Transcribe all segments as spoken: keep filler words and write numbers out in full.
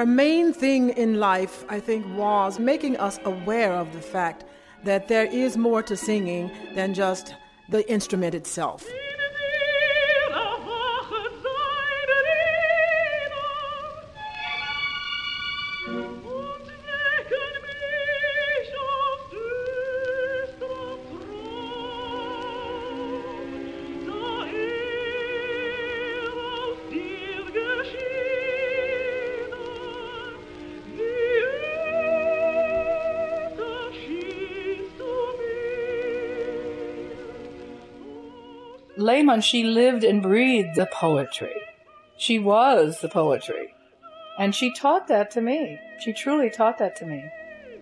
Her main thing in life, I think, was making us aware of the fact that there is more to singing than just the instrument itself. Lehmann, she lived and breathed the poetry. She was the poetry. And she taught that to me. She truly taught that to me.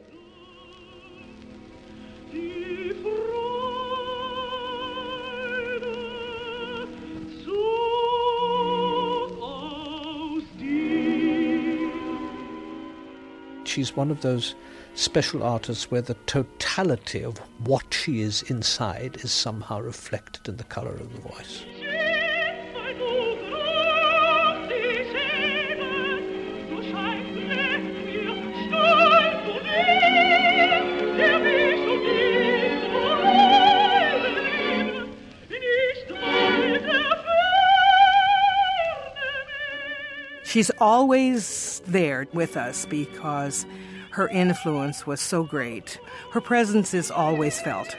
She's one of those special artists where the totality of what she is inside is somehow reflected in the colour of the voice. She's always there with us because her influence was so great. Her presence is always felt.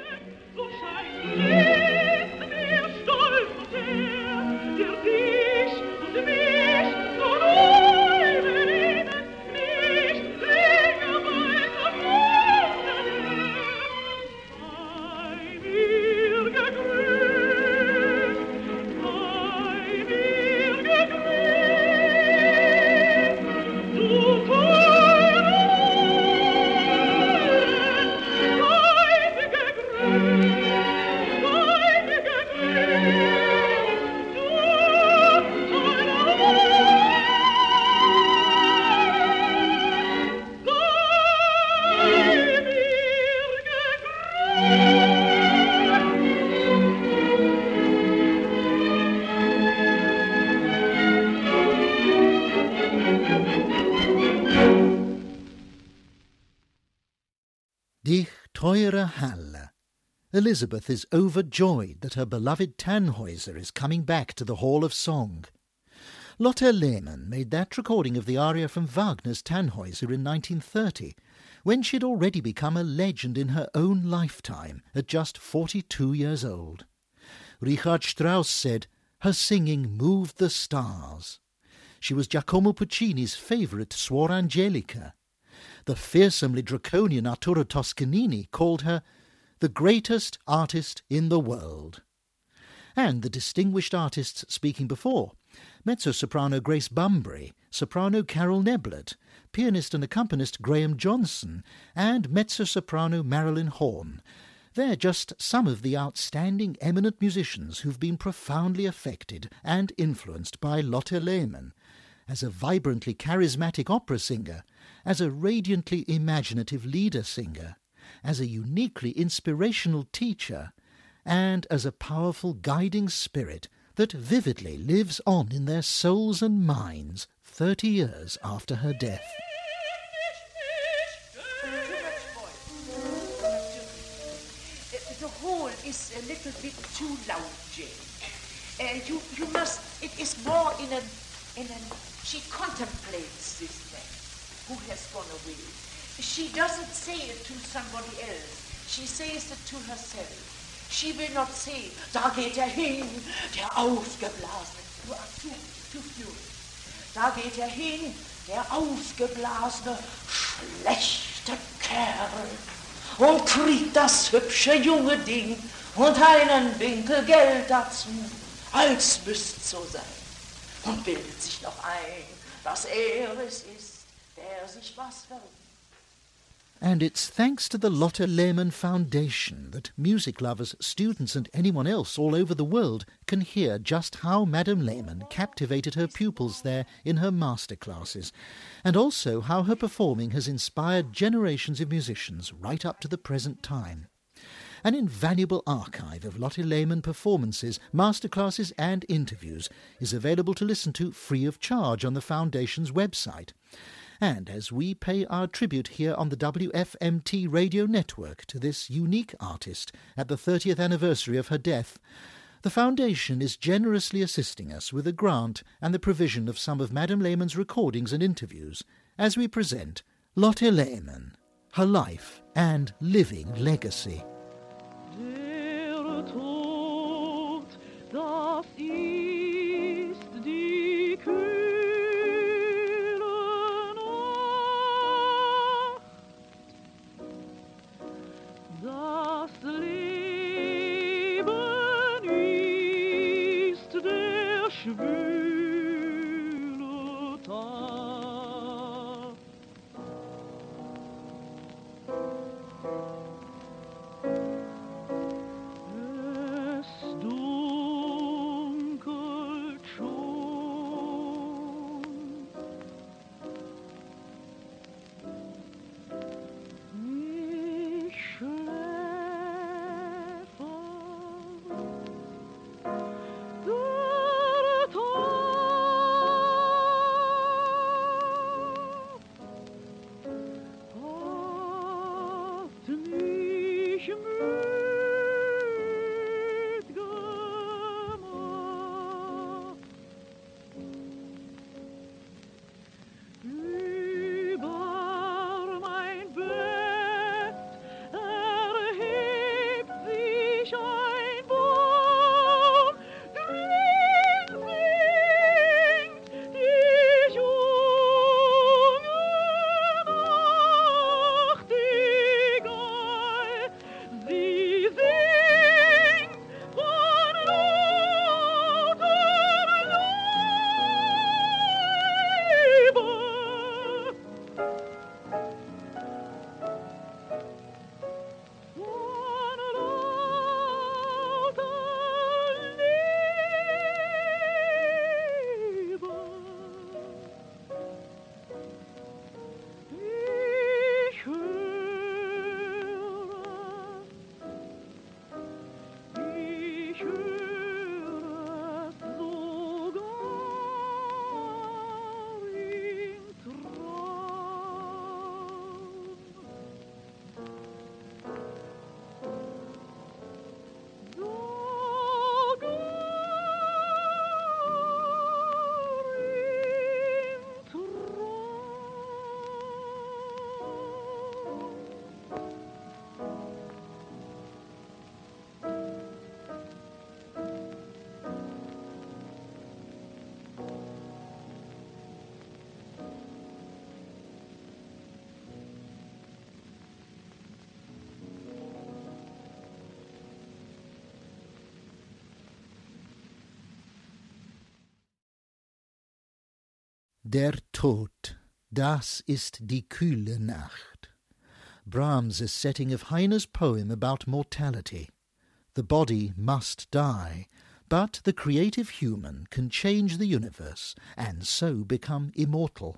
Die teure Halle. Elizabeth is overjoyed that her beloved Tannhäuser is coming back to the Hall of Song. Lotte Lehmann made that recording of the aria from Wagner's Tannhäuser in nineteen thirty, when she'd already become a legend in her own lifetime at just forty-two years old. Richard Strauss said, her singing moved the stars. She was Giacomo Puccini's favourite Suor Angelica. The fearsomely draconian Arturo Toscanini called her the greatest artist in the world. And the distinguished artists speaking before, mezzo-soprano Grace Bunbury, soprano Carol Neblett, pianist and accompanist Graham Johnson, and mezzo-soprano Marilyn Horne. They're just some of the outstanding eminent musicians who've been profoundly affected and influenced by Lotte Lehmann, as a vibrantly charismatic opera singer, as a radiantly imaginative leader singer, as a uniquely inspirational teacher, and as a powerful guiding spirit that vividly lives on in their souls and minds thirty years after her death. The hall is a little bit too loud, Jane. Uh, you, you must, it is more in a, in a, she contemplates this thing. Who has gone away? She doesn't say it to somebody else. She says it to herself. She will not say, da geht er hin, der Ausgeblasene. Du are too, too furious. Da geht er hin, der Ausgeblasene, schlechte Kerl. Und kriegt das hübsche junge Ding und einen Winkel Geld dazu, als müsst's so sein. Und bildet sich noch ein, dass er es ist, der sich was verrückt. And it's thanks to the Lotte Lehmann Foundation that music lovers, students and anyone else all over the world can hear just how Madame Lehmann captivated her pupils there in her masterclasses, and also how her performing has inspired generations of musicians right up to the present time. An invaluable archive of Lotte Lehmann performances, masterclasses and interviews is available to listen to free of charge on the Foundation's website. And as we pay our tribute here on the W F M T radio network to this unique artist at the thirtieth anniversary of her death, the Foundation is generously assisting us with a grant and the provision of some of Madame Lehmann's recordings and interviews as we present Lotte Lehmann, her life and living legacy. Der Tod, das ist die kühle Nacht. Das Leben ist der schwüle Tag. Es dunkelt schon. Ich schläfe. Der Tag hat mich müd gemacht. Über mein Bett erhebt sich ein Baum, drin singt die junge Nachtigall. Sie singt von lauter Liebe. Von lauter Liebe. Ich höre, ich höre sogar im Traum. Sogar im Der Tod, das ist die kühle Nacht. Brahms' setting of Heine's poem about mortality. The body must die, but the creative human can change the universe and so become immortal.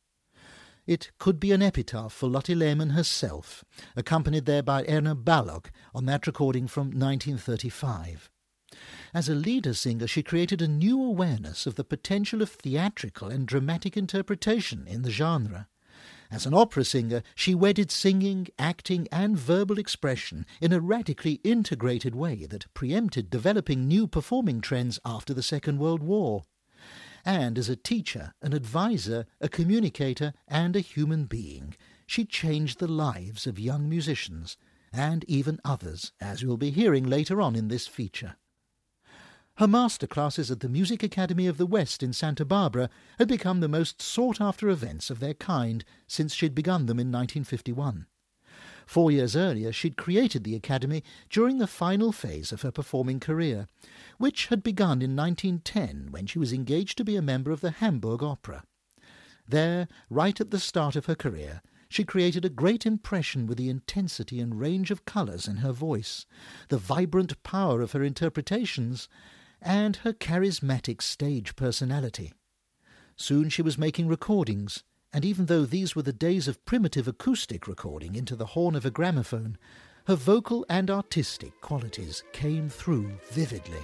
It could be an epitaph for Lotte Lehmann herself, accompanied there by Erna Balog on that recording from nineteen thirty-five. As a leader singer, she created a new awareness of the potential of theatrical and dramatic interpretation in the genre. As an opera singer, she wedded singing, acting and verbal expression in a radically integrated way that preempted developing new performing trends after the Second World War. And as a teacher, an advisor, a communicator and a human being, she changed the lives of young musicians, and even others, as we'll be hearing later on in this feature. Her master classes at the Music Academy of the West in Santa Barbara had become the most sought-after events of their kind since she'd begun them in nineteen fifty-one. Four years earlier, she'd created the Academy during the final phase of her performing career, which had begun in nineteen ten when she was engaged to be a member of the Hamburg Opera. There, right at the start of her career, she created a great impression with the intensity and range of colours in her voice, the vibrant power of her interpretations, and her charismatic stage personality. Soon she was making recordings, and even though these were the days of primitive acoustic recording into the horn of a gramophone, her vocal and artistic qualities came through vividly.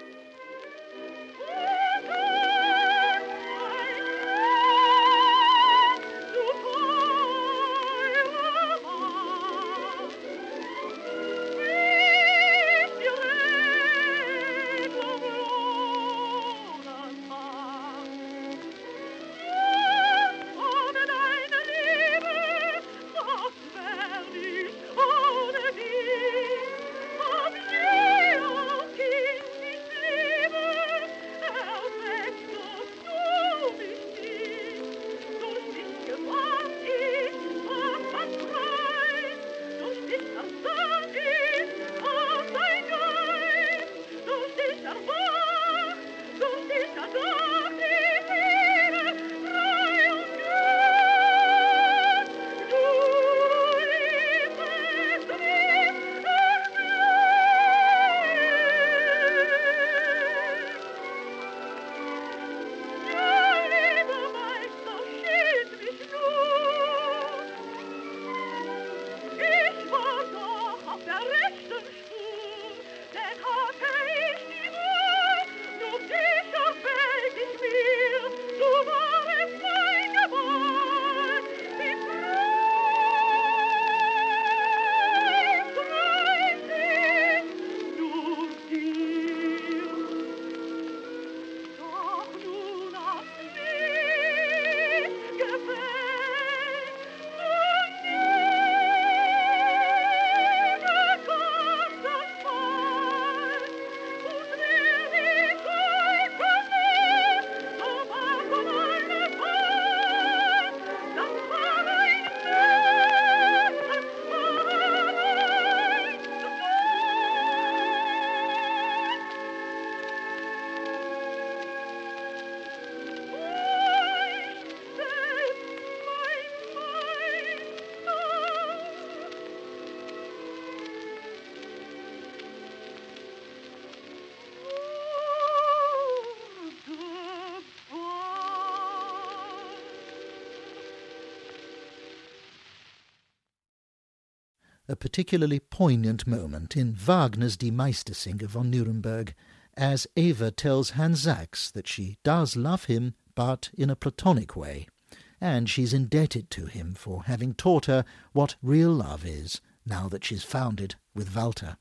A particularly poignant moment in Wagner's Die Meistersinger von Nuremberg, as Eva tells Hans Sachs that she does love him, but in a platonic way, and she's indebted to him for having taught her what real love is, now that she's found it with Walter.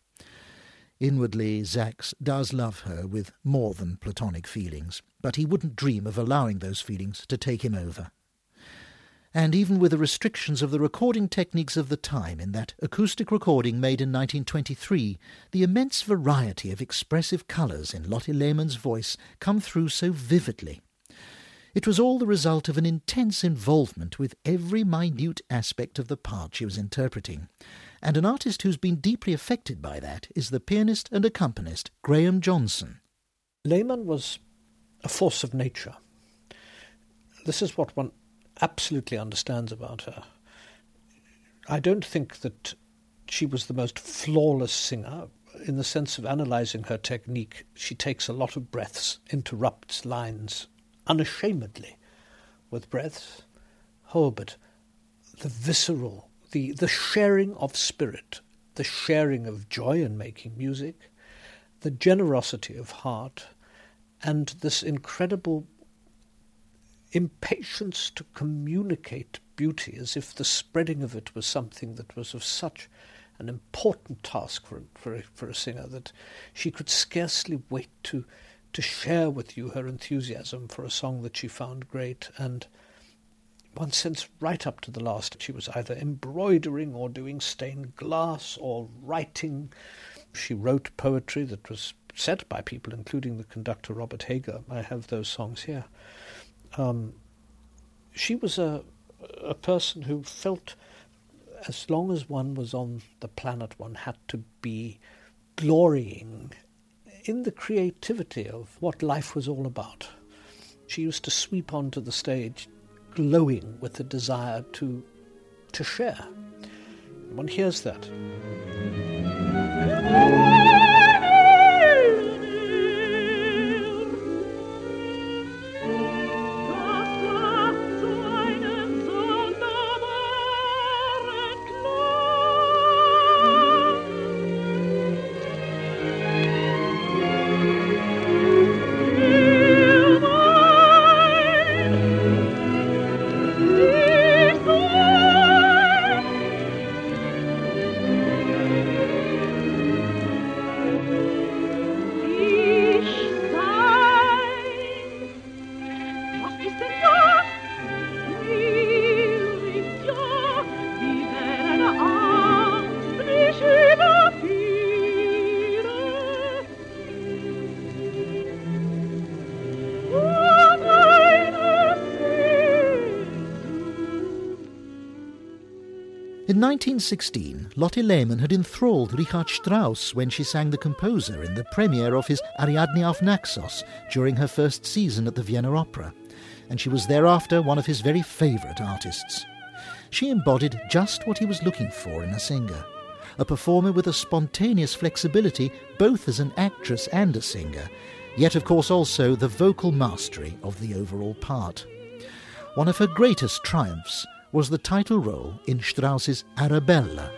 Inwardly, Sachs does love her with more than platonic feelings, but he wouldn't dream of allowing those feelings to take him over. And even with the restrictions of the recording techniques of the time in that acoustic recording made in nineteen twenty-three, the immense variety of expressive colours in Lotte Lehmann's voice come through so vividly. It was all the result of an intense involvement with every minute aspect of the part she was interpreting, and an artist who's been deeply affected by that is the pianist and accompanist Graham Johnson. Lehmann was a force of nature. This is what one absolutely understands about her. I don't think that she was the most flawless singer. In the sense of analysing her technique, she takes a lot of breaths, interrupts lines unashamedly with breaths. Oh, but the visceral, the, the sharing of spirit, the sharing of joy in making music, the generosity of heart, and this incredible impatience to communicate beauty, as if the spreading of it was something that was of such an important task for for a, for a singer that she could scarcely wait to to share with you her enthusiasm for a song that she found great. And one sense right up to the last she was either embroidering or doing stained glass or writing. She wrote poetry that was said by people, including the conductor Robert Hager. I have those songs here. Um, she was a a person who felt as long as one was on the planet, one had to be glorying in the creativity of what life was all about. She used to sweep onto the stage glowing with the desire to to share. One hears that. Thank you. In nineteen sixteen, Lotte Lehmann had enthralled Richard Strauss when she sang the composer in the premiere of his Ariadne auf Naxos during her first season at the Vienna Opera, and she was thereafter one of his very favourite artists. She embodied just what he was looking for in a singer, a performer with a spontaneous flexibility both as an actress and a singer, yet of course also the vocal mastery of the overall part. One of her greatest triumphs was the title role in Strauss's Arabella.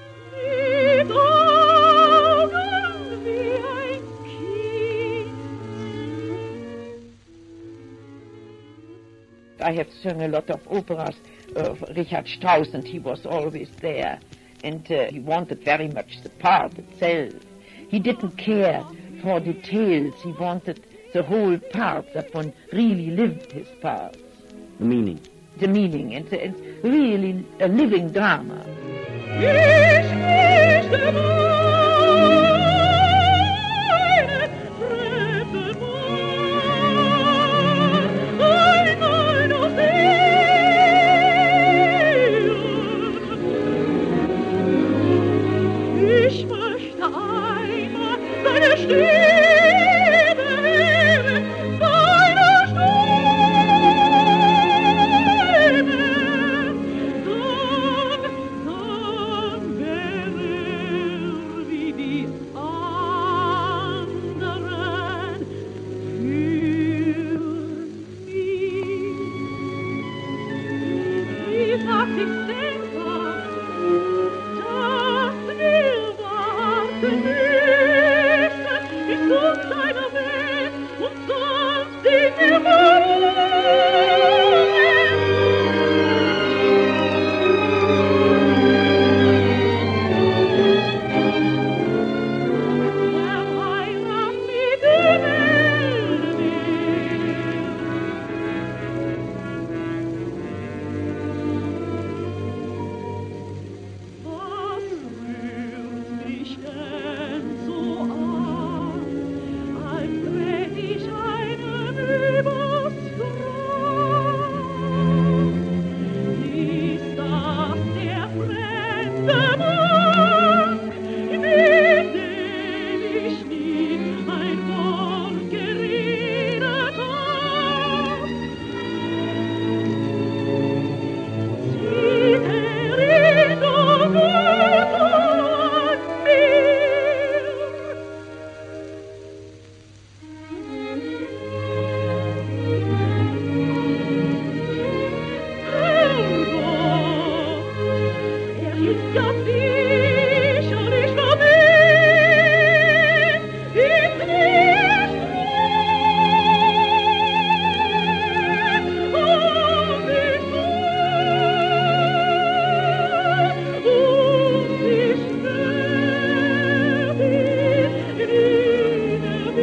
I have sung a lot of operas of Richard Strauss, and he was always there. And uh, he wanted very much the part itself. He didn't care for details. He wanted the whole part, that one really lived his part. The meaning. The meaning, and, and really a living drama. Ich möchte einmal deine Stimme hören, deine Stimme, dann, dann wäre wie die anderen für mich. Wie sagt ich selber, dass wir warten müssen bis zu deiner Welt und sonst in der Heirat mit dem Was rührt mich denn so an, als tät ich einen übers Grab? Ist das der fremde Mann, mit dem ich nie ein Wort geredet hab? Sieht er ihn doch gut an mir? Herrgott, er ist ja sicherlich verliebt in mich. Und ich und ich werde ihn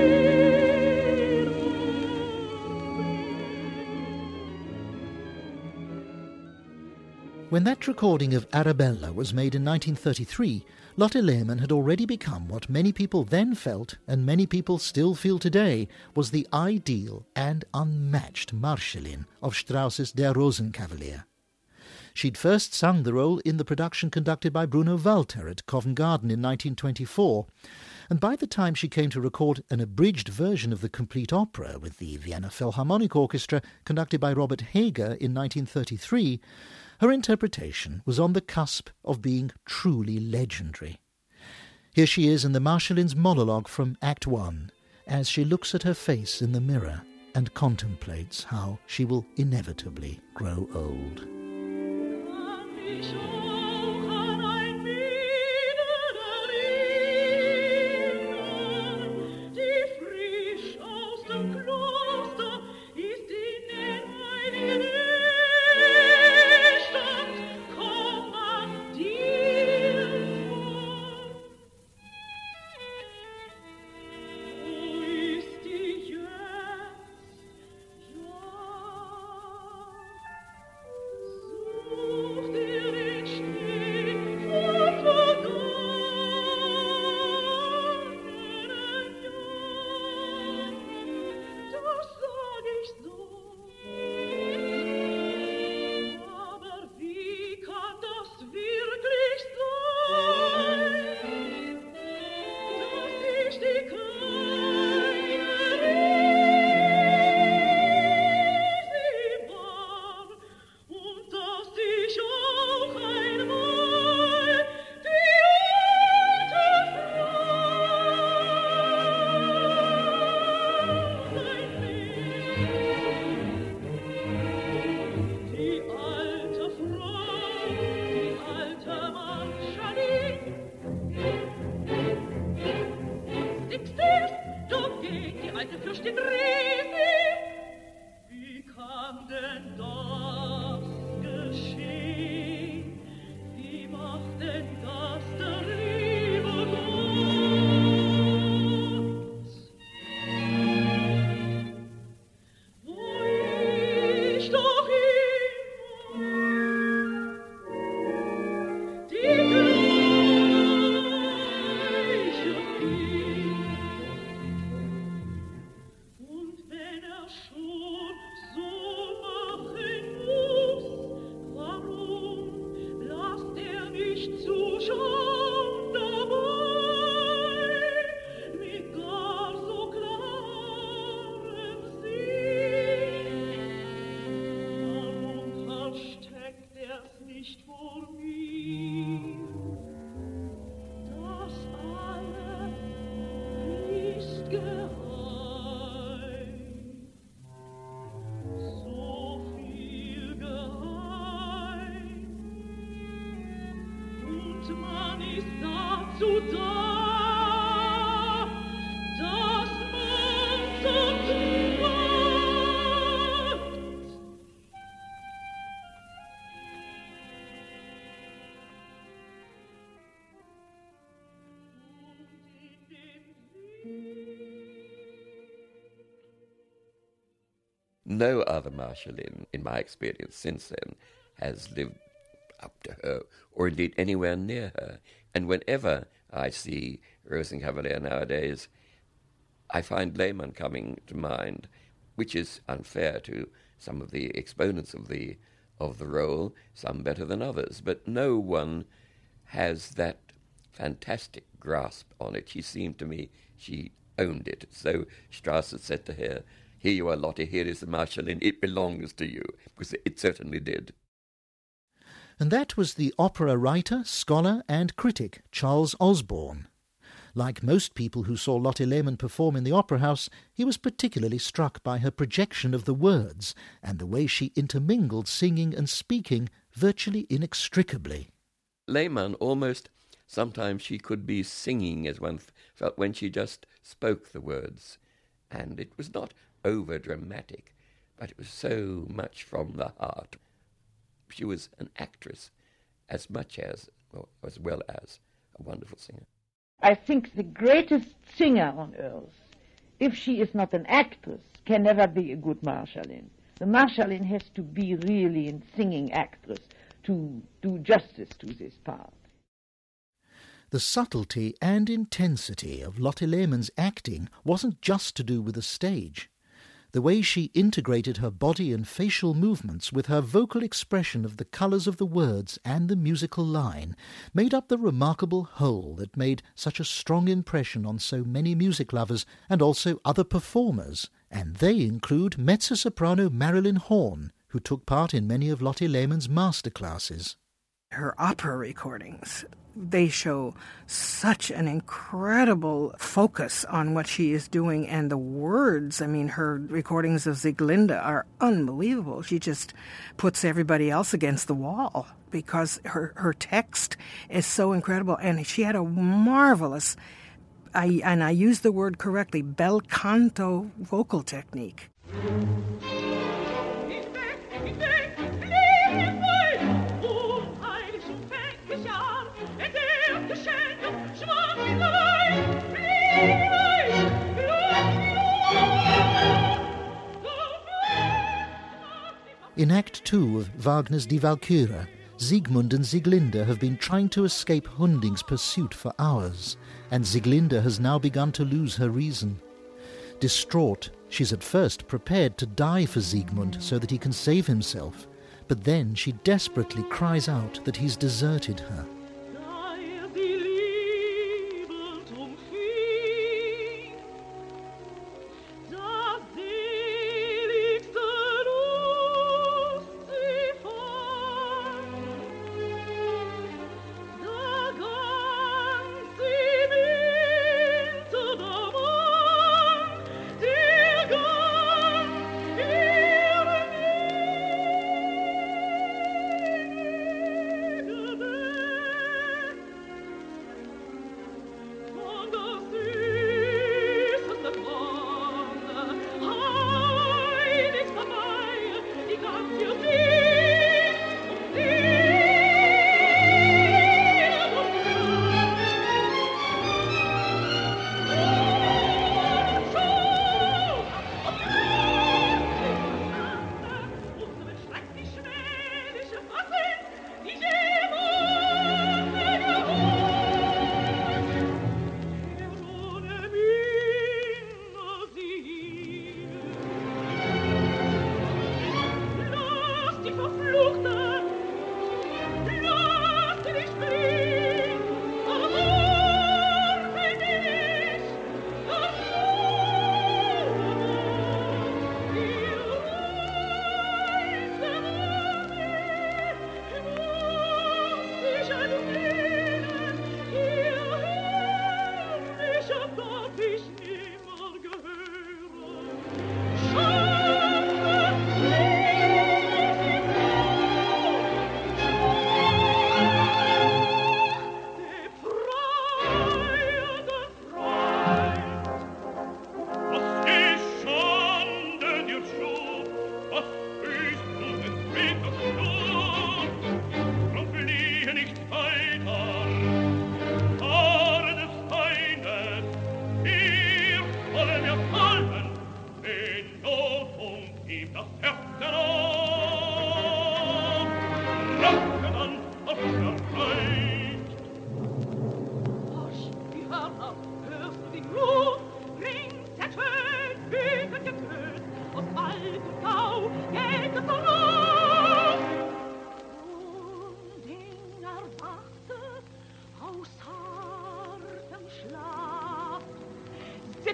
When that recording of Arabella was made in nineteen thirty-three, Lotte Lehmann had already become what many people then felt, and many people still feel today, was the ideal and unmatched Marschallin of Strauss's Der Rosenkavalier. She'd first sung the role in the production conducted by Bruno Walter at Covent Garden in nineteen twenty-four, and by the time she came to record an abridged version of the complete opera with the Vienna Philharmonic Orchestra conducted by Robert Hager in nineteen thirty-three, her interpretation was on the cusp of being truly legendary. Here she is in the Marschallin's monologue from Act One, as she looks at her face in the mirror and contemplates how she will inevitably grow old. Such dir in Seite fürcht den Reh. Wie kann denn das geschehen? Wie macht denn das der liebe Gott? Wo ich doch immer die Gleiche bin. Und wenn er schon so machen muss, warum lasst er nicht zuschauen dabei, mit gar so klarem Sinn? Warum versteckt er's nicht vor mir? Das alles ist geheim, so viel geheim, und man ist dazu da, dass man so tut. No other Marschallin, in my experience since then, has lived up to her, or indeed anywhere near her. And whenever I see Rosenkavalier nowadays, I find Lehmann coming to mind, which is unfair to some of the exponents of the of the role, some better than others, but no one has that fantastic grasp on it. She seemed to me, she owned it. So Strauss had said to her, "Here you are, Lotte, here is the Marschallin, it belongs to you," because it certainly did. And that was the opera writer, scholar and critic Charles Osborne. Like most people who saw Lotte Lehmann perform in the Opera House, he was particularly struck by her projection of the words and the way she intermingled singing and speaking virtually inextricably. Lehmann almost, sometimes she could be singing, as one felt, when she just spoke the words. And it was not over-dramatic, but it was so much from the heart. She was an actress as much as, well, as well as a wonderful singer. I think the greatest singer on earth, if she is not an actress, can never be a good Marschallin. The Marschallin has to be really a singing actress to do justice to this part. The subtlety and intensity of Lotte Lehmann's acting wasn't just to do with the stage. The way she integrated her body and facial movements with her vocal expression of the colours of the words and the musical line made up the remarkable whole that made such a strong impression on so many music lovers and also other performers, and they include mezzo-soprano Marilyn Horne, who took part in many of Lotte Lehmann's master classes. Her opera recordings, they show such an incredible focus on what she is doing, and the words, I mean, her recordings of Sieglinde are unbelievable. She just puts everybody else against the wall because her, her text is so incredible, and she had a marvelous, I, and I use the word correctly, bel canto vocal technique. In Act Two of Wagner's Die Walküre, Siegmund and Sieglinde have been trying to escape Hunding's pursuit for hours, and Sieglinde has now begun to lose her reason. Distraught, she's at first prepared to die for Siegmund so that he can save himself, but then she desperately cries out that he's deserted her.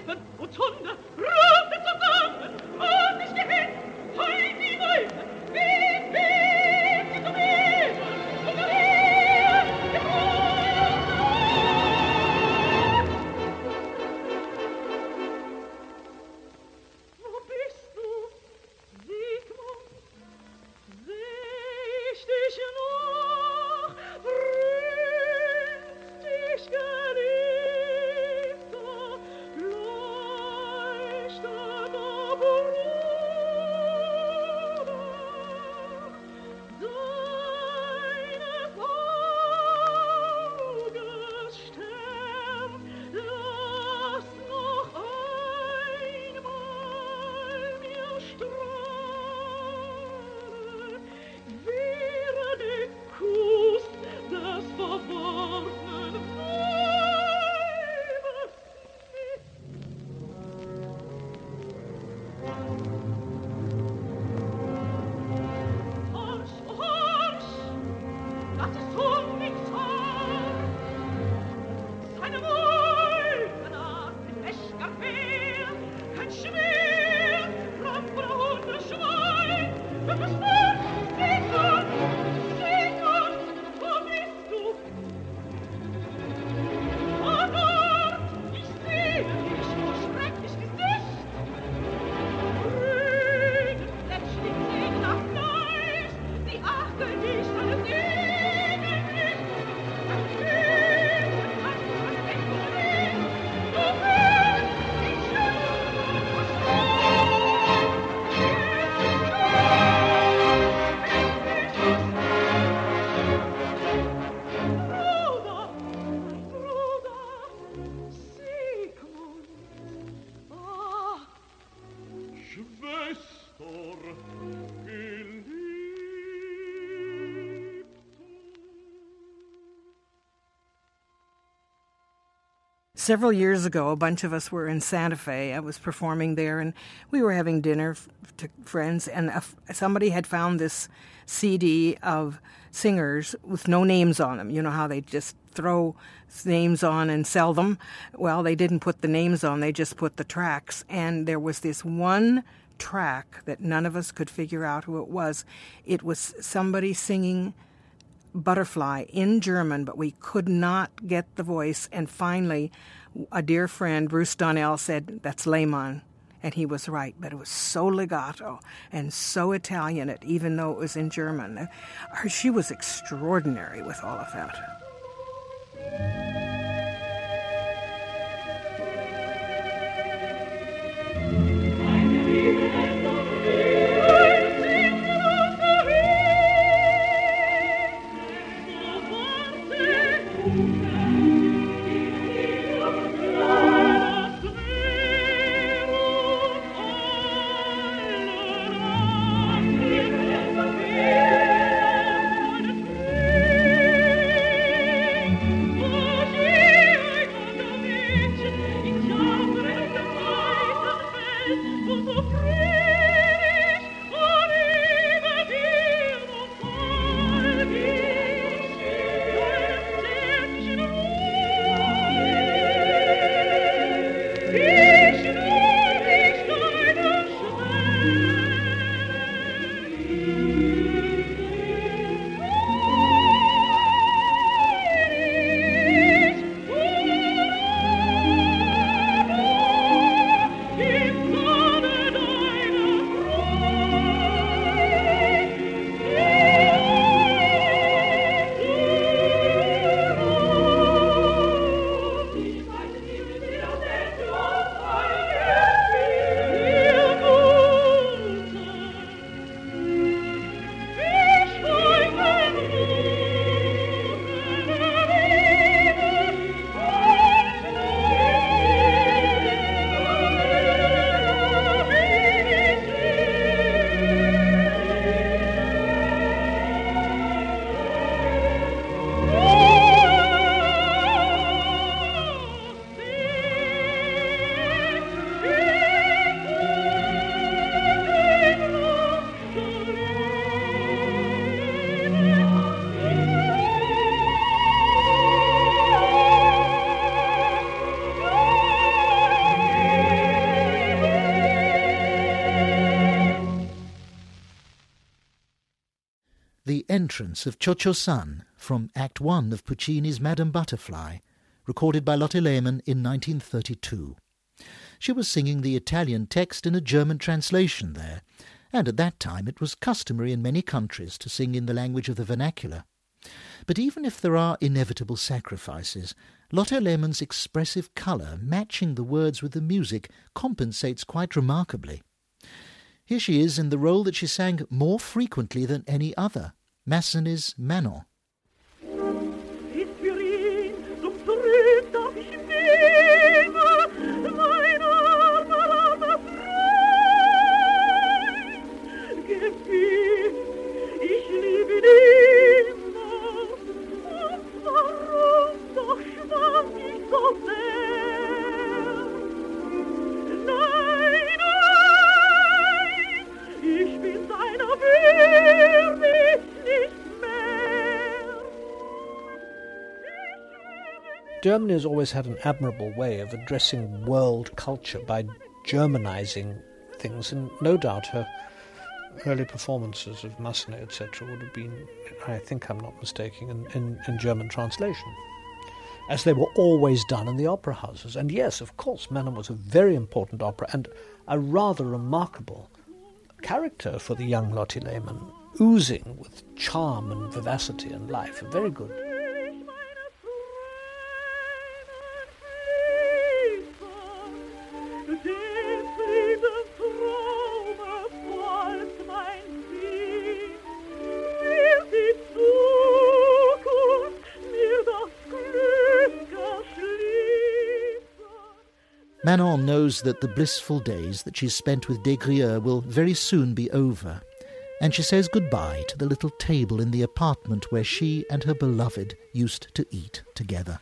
Steppen und Hunde, rufen zusammen, und ich gehend, heim die Wolken, wie viel zu mir, und wir, wo bist du, Sigmund? Seh ich dich noch, rühmst dich Geliebter, leuchtender Bruder, deines Auges Stern, lass noch einmal mir strahlen, wäre der Kuss des verworrenen Weibes. Horch, horch, das ist Honigshorn, seine Wolkenart mit Wäschgarfehl, kein Schwert, Rapp oder Hundeschwein, du bist fort, Sigmund, Sigmund, wo bist du? Ah, dort, ich sehe dich, du schrecklich Gesicht, grünes Fletschling sehen nach Fleisch, sie achten dich, deine Seele nicht, dein Füßen hast du eine Wechselring, du willst dich Bruder, mein Bruder, Sigmund, ah, Schwester, Geliebte. Several years ago, a bunch of us were in Santa Fe. I was performing there, and we were having dinner f- to friends, and a f- somebody had found this C D of singers with no names on them. You know how they just throw names on and sell them? Well, they didn't put the names on, they just put the tracks. And there was this one track that none of us could figure out who it was. It was somebody singing Butterfly in German, but we could not get the voice. And finally, a dear friend, Bruce Donnell, said, that's Lehmann. And he was right, but it was so legato and so Italian, even though it was in German. Her, she was extraordinary with all of that. Im Sonne entrance of Cho-Cho-San from Act One of Puccini's Madame Butterfly, recorded by Lotte Lehmann in nineteen thirty-two. She was singing the Italian text in a German translation there, and at that time it was customary in many countries to sing in the language of the vernacular. But even if there are inevitable sacrifices, Lotte Lehmann's expressive colour, matching the words with the music, compensates quite remarkably. Here she is in the role that she sang more frequently than any other, Massenet's Manon. Germany has always had an admirable way of addressing world culture by Germanizing things, and no doubt her early performances of Massenet, et cetera, would have been, I think I'm not mistaken, in, in, in German translation, as they were always done in the opera houses. And yes, of course, Manon was a very important opera and a rather remarkable character for the young Lotte Lehmann, oozing with charm and vivacity and life. Very good. Manon knows that the blissful days that she's spent with Des Grieux will very soon be over, and she says goodbye to the little table in the apartment where she and her beloved used to eat together.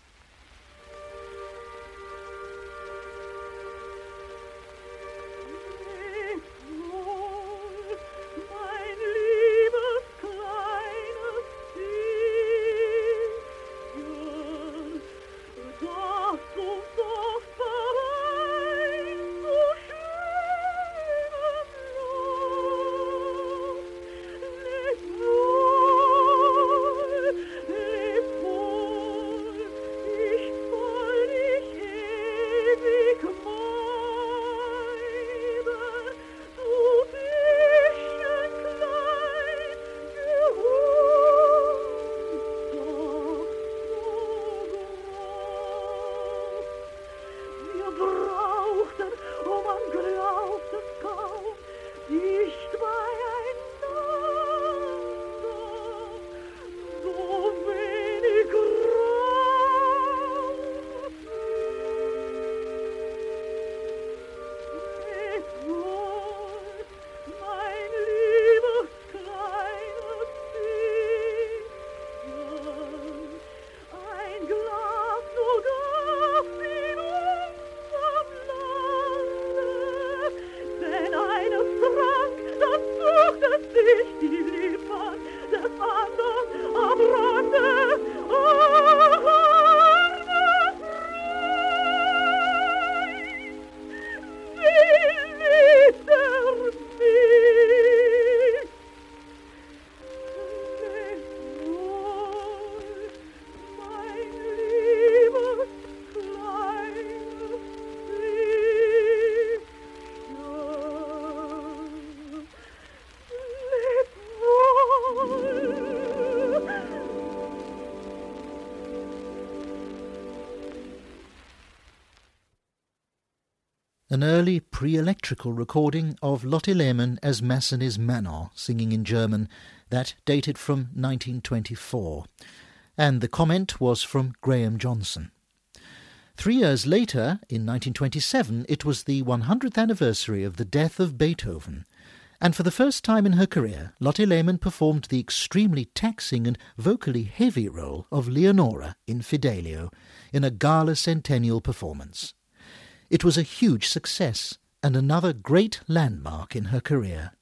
An early pre-electrical recording of Lotte Lehmann as Massenet's Manon, singing in German, that dated from nineteen twenty-four. And the comment was from Graham Johnson. Three years later, in nineteen twenty-seven, it was the one hundredth anniversary of the death of Beethoven, and for the first time in her career, Lotte Lehmann performed the extremely taxing and vocally heavy role of Leonora in Fidelio in a gala centennial performance. It was a huge success and another great landmark in her career.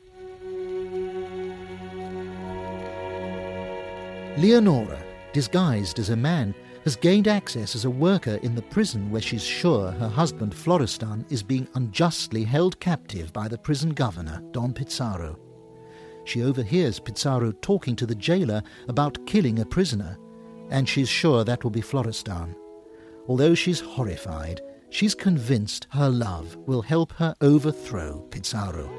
Leonora, disguised as a man, has gained access as a worker in the prison where she's sure her husband Florestan is being unjustly held captive by the prison governor, Don Pizarro. She overhears Pizarro talking to the jailer about killing a prisoner, and she's sure that will be Florestan. Although she's horrified, she's convinced her love will help her overthrow Pizarro.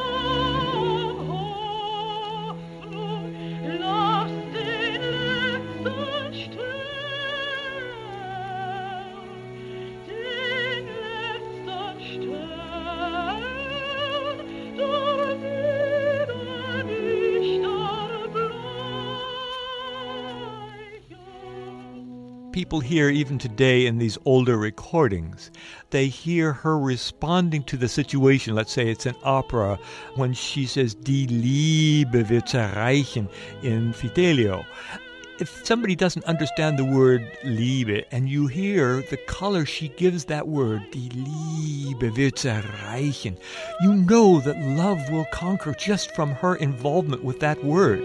People hear, even today in these older recordings, they hear her responding to the situation. Let's say it's an opera, when she says, Die Liebe wird zerreichen in Fidelio. If somebody doesn't understand the word Liebe, and you hear the color she gives that word, Die Liebe wird zerreichen, you know that love will conquer just from her involvement with that word.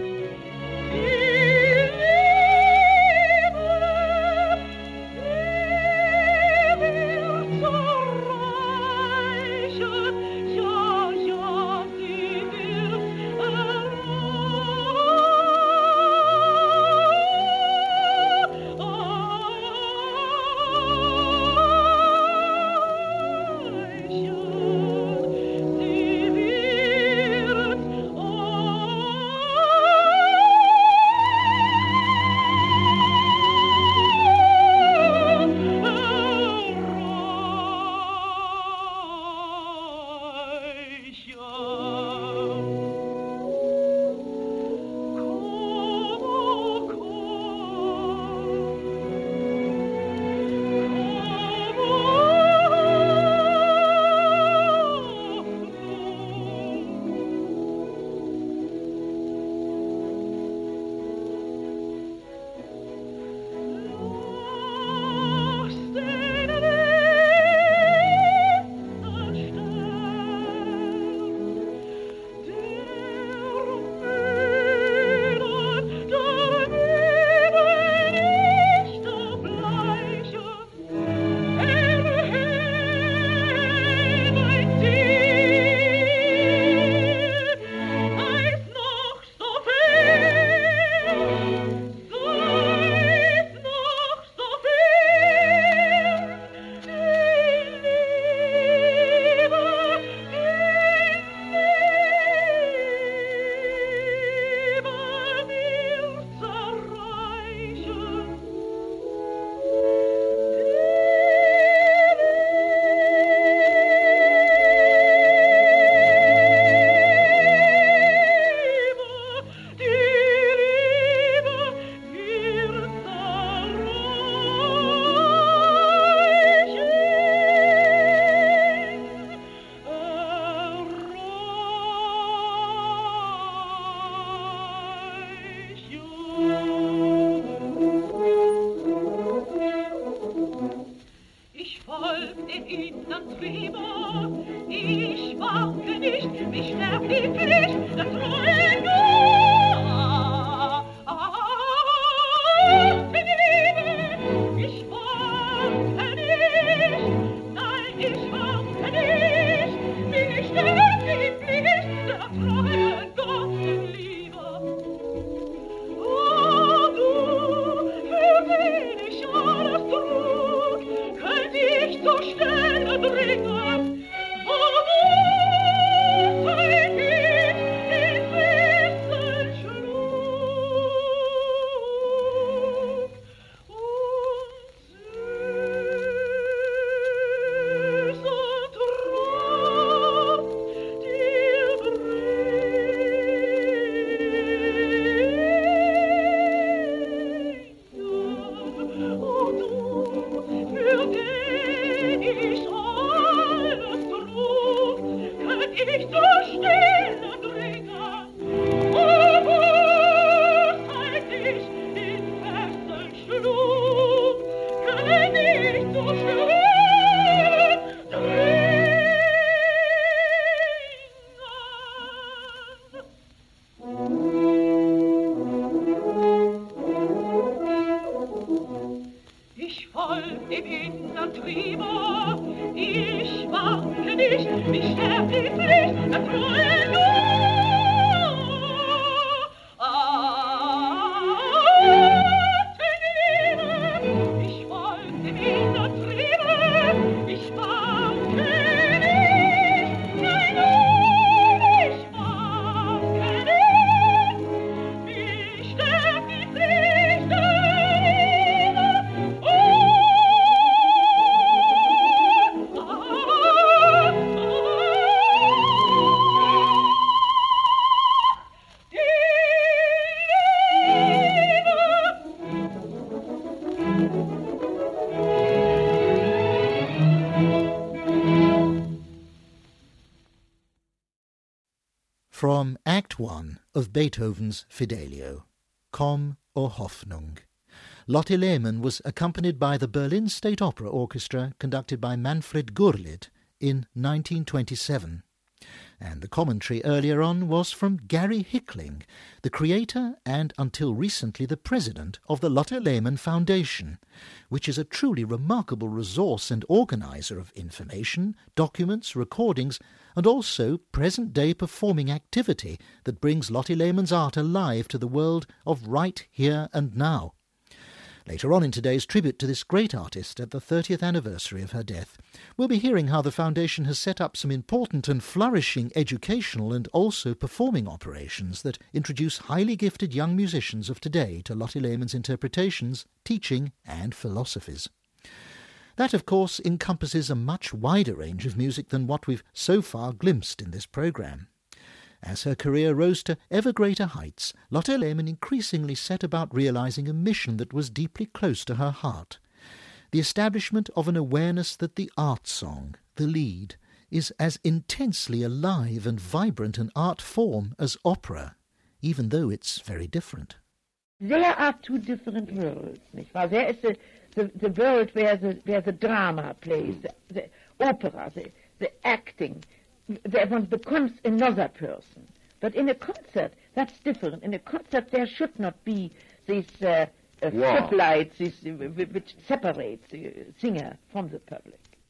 From Act One of Beethoven's Fidelio, Komm, o Hoffnung. Lotte Lehmann was accompanied by the Berlin State Opera Orchestra, conducted by Manfred Gurlitt, in nineteen twenty-seven. And the commentary earlier on was from Gary Hickling, the creator and until recently the president of the Lotte Lehmann Foundation, which is a truly remarkable resource and organizer of information, documents, recordings, and also present-day performing activity that brings Lotte Lehmann's art alive to the world of right here and now. Later on in today's tribute to this great artist at the thirtieth anniversary of her death, we'll be hearing how the Foundation has set up some important and flourishing educational and also performing operations that introduce highly gifted young musicians of today to Lotte Lehmann's interpretations, teaching and philosophies. That, of course, encompasses a much wider range of music than what we've so far glimpsed in this programme. As her career rose to ever greater heights, Lotte Lehmann increasingly set about realizing a mission that was deeply close to her heart: the establishment of an awareness that the art song, the Lied, is as intensely alive and vibrant an art form as opera, even though it's very different. There are two different worlds, nicht wahr? There is the, the, the world where the, where the drama plays, the, the opera, the, the acting, where one becomes another person. But in a concert, that's different. In a concert, there should not be these uh, uh, Wow. footlights this, uh, which separate the singer from the public.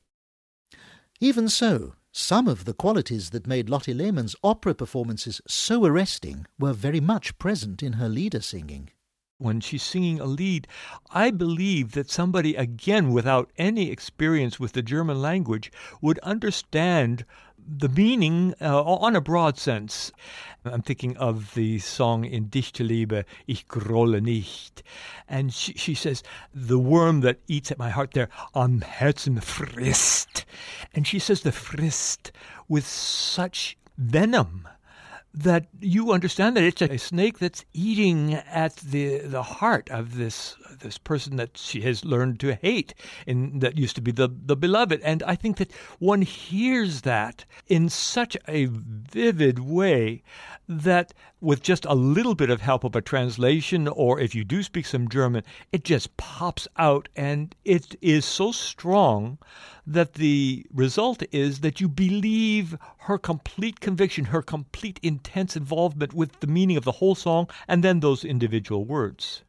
Even so, some of the qualities that made Lotte Lehmann's opera performances so arresting were very much present in her Lieder singing. When she's singing a Lied, I believe that somebody, again, without any experience with the German language, would understand the meaning uh, on a broad sense. I'm thinking of the song in Dichte Liebe, Ich grolle nicht. And she, she says, the worm that eats at my heart there, am Herzen frisst. And she says the frisst with such venom that you understand that it's a snake that's eating at the the heart of this this person that she has learned to hate, and that used to be the, the beloved. And I think that one hears that in such a vivid way that with just a little bit of help of a translation, or if you do speak some German, it just pops out, and it is so strong that the result is that you believe her complete conviction, her complete intense involvement with the meaning of the whole song, and then those individual words.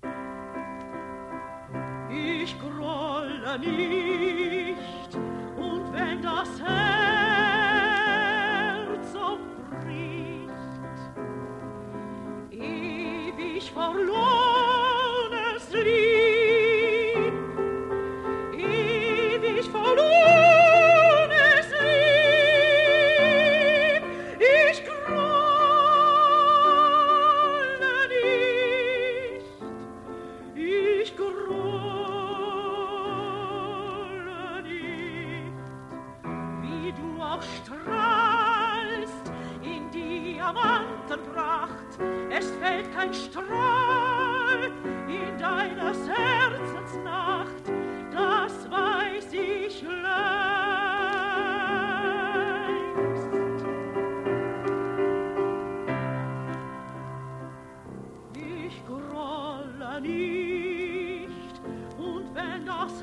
Ich grolle nicht, und wenn das Herz so bricht, ewig verlorenes Lied, ewig verlorenes Lied, ich grolle nicht, ich grolle nicht, wie du auch strahlst in Diamantenpracht, es fällt kein Strahl in deines Herzens Nacht, das weiß ich längst. Ich grolle nicht, und wenn das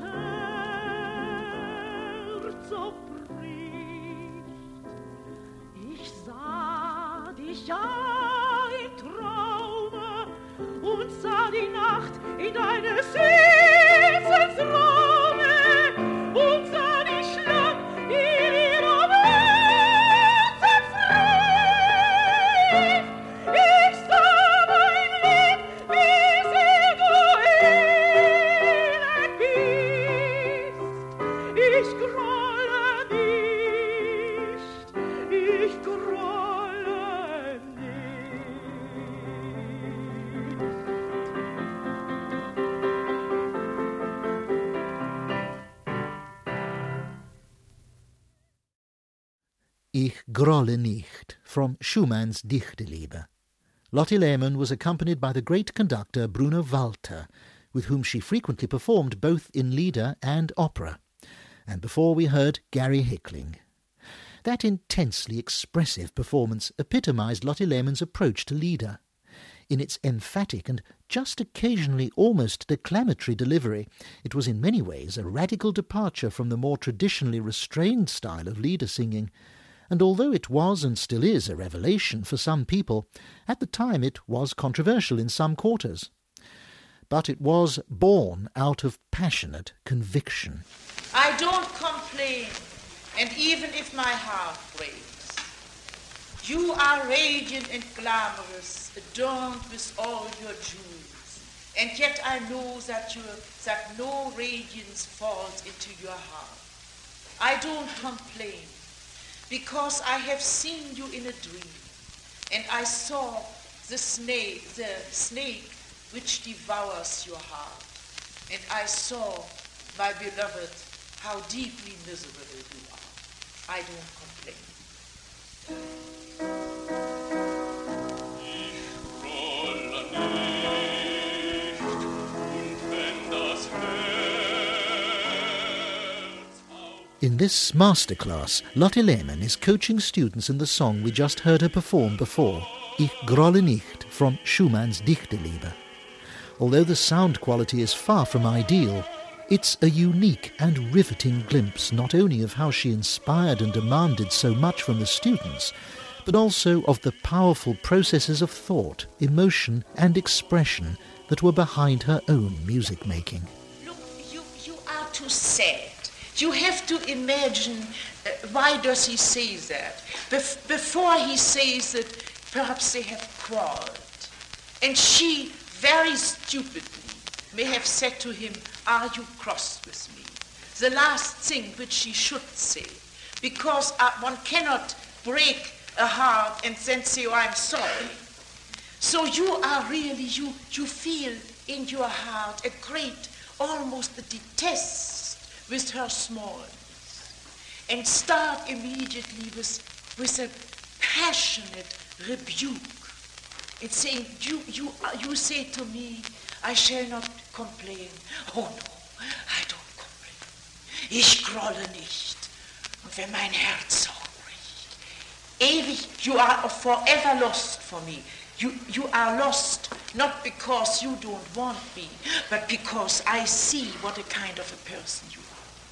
Herz so bricht, ich sah dich ja im Traume und sah die Nacht in deines Herzensraume und sah die Schlamm in ihrem Herzensriff. Ich sah mein Lied, wie sehr du elend bist. Ich grolle nicht, ich grolle nicht. Ich grolle nicht, from Schumann's Dichte Liebe. Lotte Lehmann was accompanied by the great conductor Bruno Walter, with whom she frequently performed both in Lieder and opera. And before we heard Gary Hickling. That intensely expressive performance epitomised Lotte Lehmann's approach to Lieder. In its emphatic and just occasionally almost declamatory delivery, it was in many ways a radical departure from the more traditionally restrained style of Lieder singing, and although it was and still is a revelation for some people, at the time it was controversial in some quarters. But it was born out of passionate conviction. I don't complain, and even if my heart breaks, you are radiant and glamorous, adorned with all your jewels, and yet I know that, you, that no radiance falls into your heart. I don't complain, because I have seen you in a dream, and I saw the snake, the snake which devours your heart, and I saw, my beloved, how deeply miserable you are. I don't complain. In this masterclass, Lotte Lehmann is coaching students in the song we just heard her perform before, Ich grolle nicht, from Schumann's Dichterliebe. Although the sound quality is far from ideal, it's a unique and riveting glimpse not only of how she inspired and demanded so much from the students, but also of the powerful processes of thought, emotion and expression that were behind her own music making. Look, you, you are too sad. You have to imagine, uh, why does he say that? Bef- before he says that perhaps they have quarreled. And she, very stupidly, may have said to him, are you cross with me? The last thing which she should say. Because uh, one cannot break a heart and then say, oh, I'm sorry. So you are really, you, you feel in your heart a great, almost a detest with her smallness, and start immediately with, with a passionate rebuke. It's saying, you, you, you say to me, I shall not complain. Oh no, I don't complain. Ich grolle nicht. Und wenn mein Herz so bricht. Ewig, you are forever lost for me. You, you are lost, not because you don't want me, but because I see what a kind of a person you are.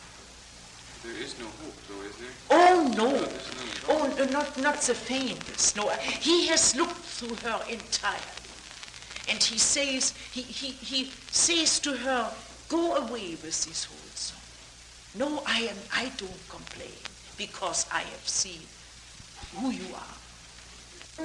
There is no hope, though, is there? Oh, no. No, Oh, no, not, not the faintest. No, he has looked through her entirely. And he says, he, he, he says to her, go away with this whole song. No, I am, I don't complain, because I have seen who you are.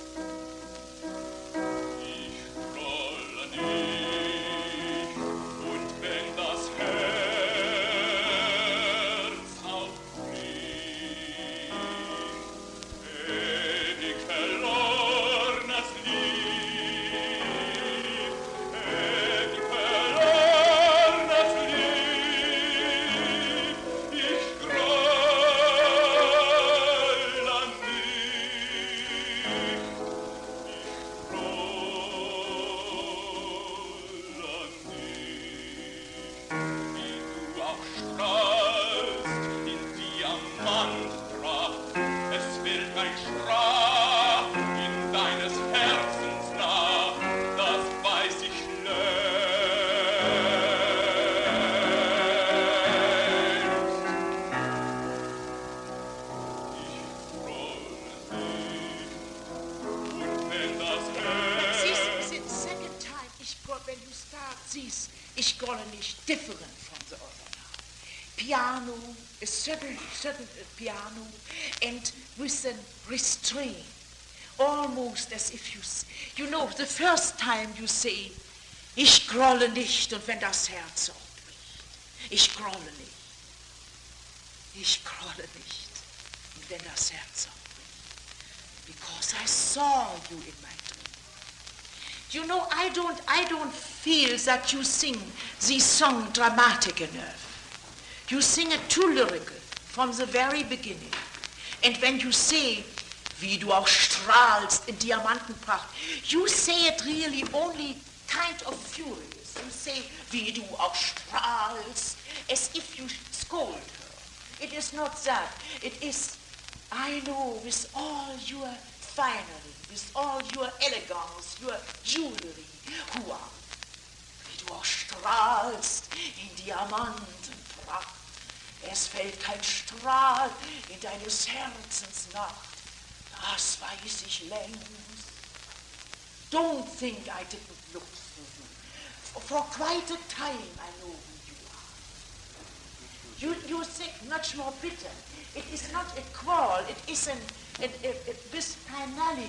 Ich grolle nicht, different from the other now. Piano, a certain, certain piano, and with a restraint, almost as if you, you know, the first time you say, ich grolle nicht, und wenn das Herz so bricht, ich grolle nicht, ich grolle nicht, und wenn das Herz so bricht, because I saw you in my dream. You know, I don't, I don't feel that you sing the song dramatic enough. You sing it too lyrical from the very beginning. And when you say, wie du auch strahlst in Diamantenpracht, you say it really only kind of furious. You say, wie du auch strahlst, as if you scold her. It is not that. It is I know with all your finery, with all your elegance, your jewelry, Hua, wie du auch strahlst in Diamantenpracht. Es fällt kein Strahl in deines Herzens Nacht, das weiß ich längst. Don't think I didn't look for you. For quite a time I know who you are. You, you think much more bitter. It is not a quarrel, it is an, an, a, a personality.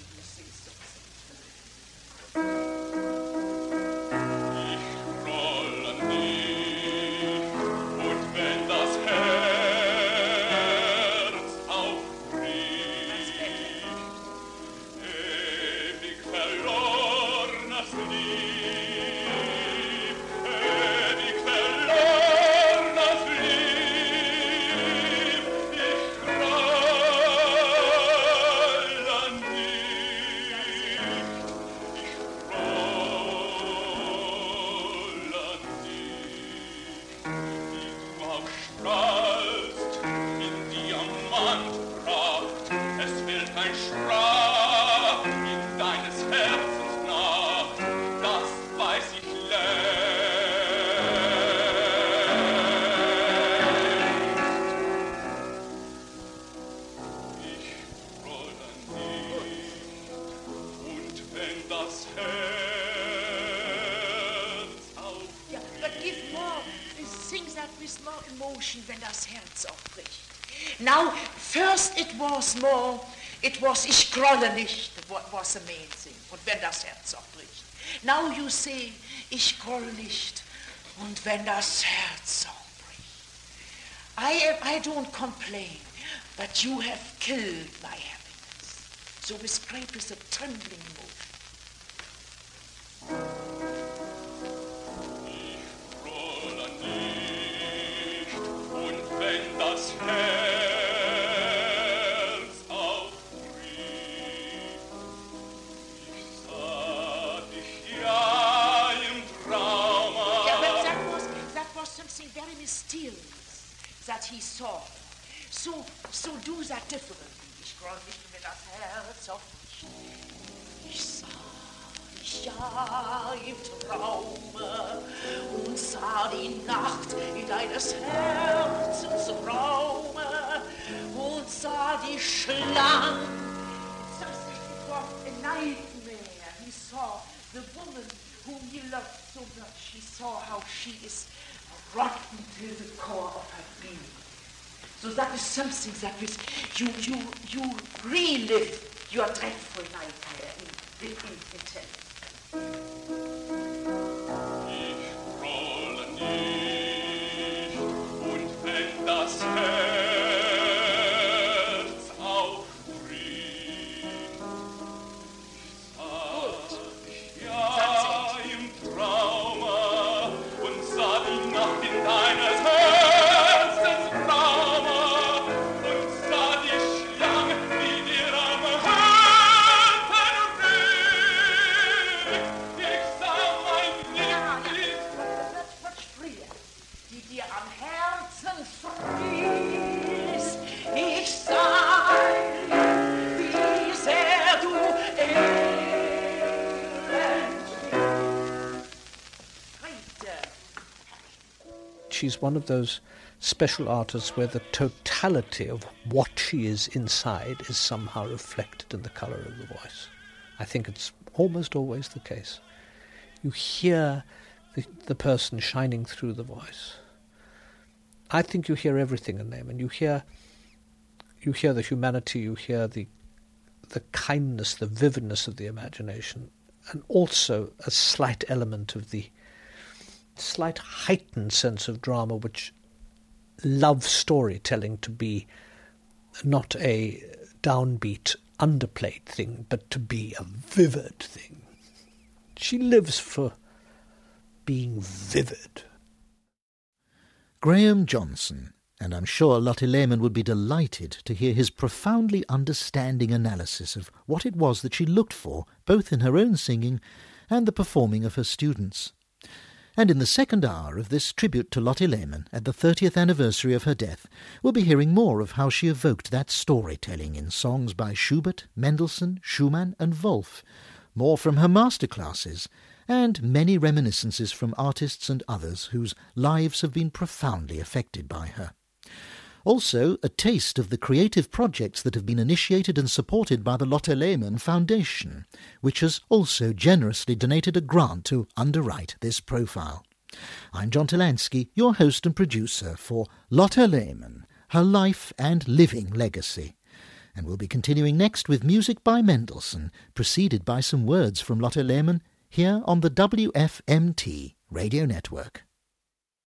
Now, first it was more, it was ich grolle nicht, what was the main thing, und wenn das Herz auch bricht. Now you say, ich grolle nicht, und wenn das Herz auch bricht. I, am, I don't complain, but you have killed my happiness. So with grape is a trembling motion. Wenn das Herz aufbricht, ich sah dich ja im Trauma. Yeah, but that was, that was something very mysterious that he saw. So, so do that differently. Ich groll nicht, wenn das Herz aufbricht. Ich sah dich ja im Traume und sah die Nacht in deines Herzens Raume und sah die Schlange. It was a nightmare. He saw the woman whom he loved so much. He saw how she is rotten to the core of her being. So that is something that is, you you you relive your dreadful nightmare in, in, in, in telling. Das Herz aufbricht, sah dich ja im Trauma und sah die Nacht in deines Herzens Trauma und sah die Schlange, die dir am Herzen regt. Ich sah mein Liebling, much freer, die dir am Herzen fries. Ich sah, wie sehr du elend She's one of those special artists where the totality of what she is inside is somehow reflected in the colour of the voice. I think it's almost always the case. You hear the, the person shining through the voice. I think you hear everything in Lehmann. You hear, you hear the humanity, you hear the, the kindness, the vividness of the imagination, and also a slight element of the slight heightened sense of drama, which loves storytelling to be not a downbeat, underplayed thing, but to be a vivid thing. She lives for being vivid. Graham Johnson, and I'm sure Lotte Lehmann would be delighted to hear his profoundly understanding analysis of what it was that she looked for, both in her own singing and the performing of her students. And in the second hour of this tribute to Lotte Lehmann at the thirtieth anniversary of her death, we'll be hearing more of how she evoked that storytelling in songs by Schubert, Mendelssohn, Schumann and Wolf, more from her masterclasses, and many reminiscences from artists and others whose lives have been profoundly affected by her. Also, a taste of the creative projects that have been initiated and supported by the Lotte Lehmann Foundation, which has also generously donated a grant to underwrite this profile. I'm John Talansky, your host and producer for Lotte Lehmann, Her Life and Living Legacy. And we'll be continuing next with music by Mendelssohn, preceded by some words from Lotte Lehmann, here on the W F M T Radio Network.